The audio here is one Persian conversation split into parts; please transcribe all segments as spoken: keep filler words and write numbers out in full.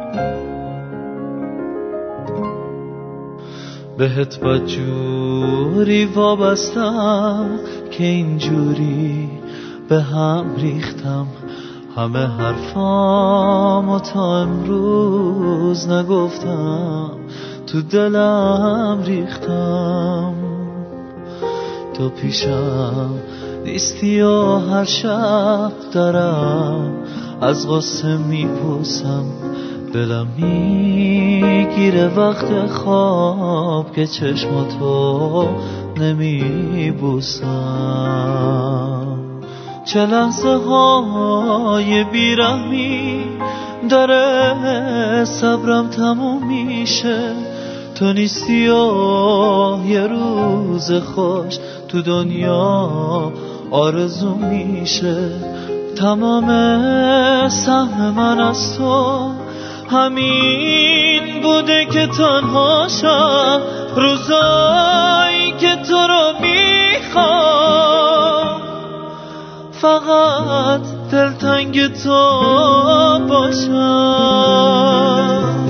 بهت بدجوری وابستم که اینجوری به هم ریختم، همه حرفامو تا امروز نگفتم، تو دلم ریختم. تو پیشم نیستی و هر شب دارم از غصه میپوسم، دلم میگیره وقت خواب که چشماتو نمیبوسم. چه لحظه های بیرحمی داره صبرم تموم میشه، تو نیستی و یه روز خوش تو دنیا آرزو میشه. تمام سهم من از تو همین بوده که تنها شم، روزایی که تو رو میخوام فقط دلتنگ تو باشم.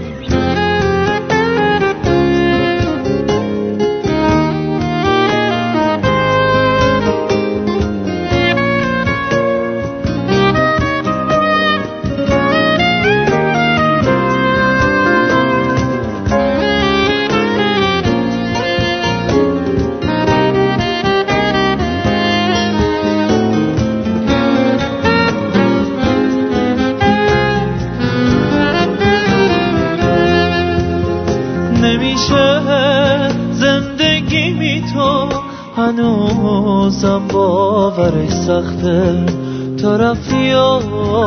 نمیشه زندگی بی تو، هنوزم باورش سخته، تو رفتی و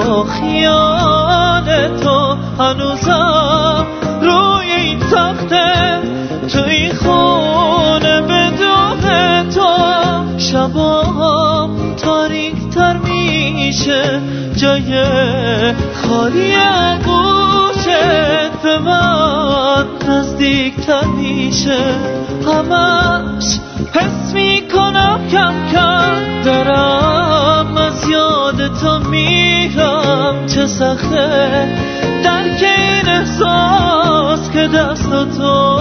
خیال تو هنوزم روی این تخته، تو این خونه بدون تو شبام تاریک تر میشه، جای خالی گوشت به من نزدیکتر میشه. همش حس میکنم کم کم دارم از یاد تو میرم، چه سخته درک این احساس که دست تو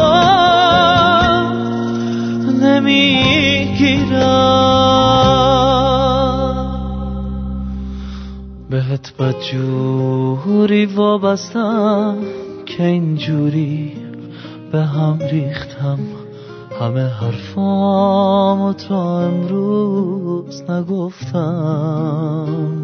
نمیگیرم. بهت بدجوری وابستم که اینجوری به هم ریختم، همه حرفامو تا امروز نگفتم.